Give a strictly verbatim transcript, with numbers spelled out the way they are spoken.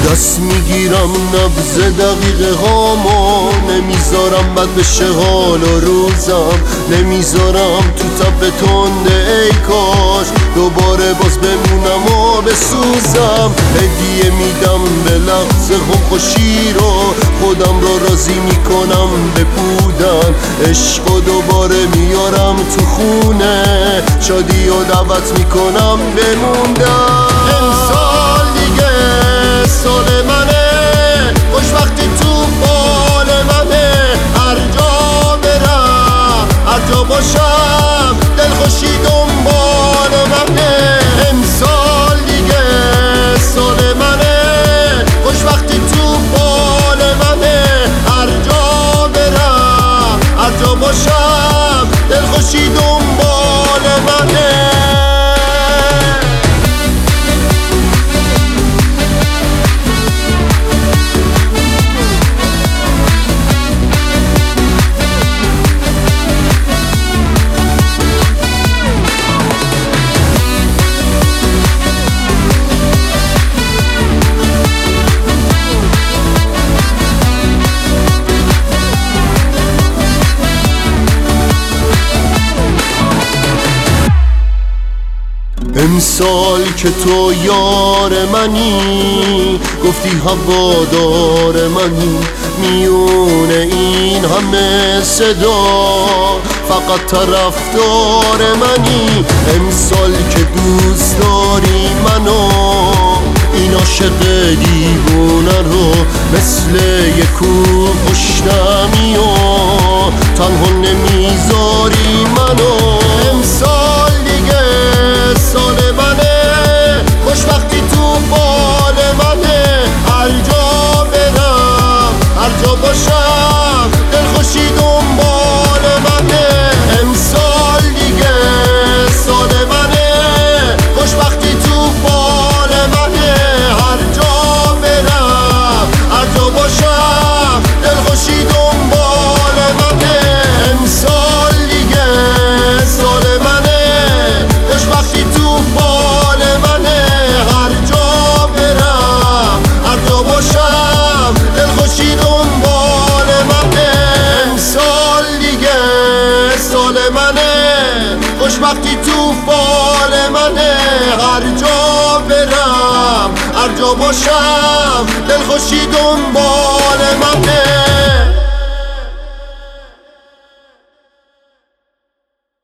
دست میگیرم نبض دقیقه هامو، نمیذارم بد بشه حال و روزم، نمیذارم تو تب تنده ای کاش دوباره باز بمونم و بسوزم. هدیه میدم به لحظه خم خوشی رو، خودم رو راضی میکنم به بودن، عشق و دوباره میارم تو خونه، شادی و دعوت میکنم بموندم. امسال دیگه سال منه، خوشبختی تو بال منه، هر جا برم هر جا باشم دلخوشی دنبال منه. امسال دیگه سال منه، خوشبختی تو بال منه، هر جا برم هر جا باشم دلخوشی دنبال منه. امسال که تو یار منی، گفتی هوادار منی، میونه این همه صدا فقط طرفدار منی. امسال که دوست داری منو، این عاشق دیوونه رو مثل یک کوه پشتمی و تنها نمیذاری منو. امسال دیگه سال منه، خوشبختی تو بال منه، هر جا برم هر جا باشم دلخوشی دنبال منه. امسال دیگه سال منه، خوشبختی تو بال منه، هر جا برم هر جا باشم دلخوشی دنبال منه. امسال دیگه سال منه، خوشبختی تو بال منه، هر جا برم هر جا باشم دلخوشی دنبال منه. امسال دیگه سال منه، خوشبختی تو بال منه، هر جا برم هر جا باشم دلخوشی دنبال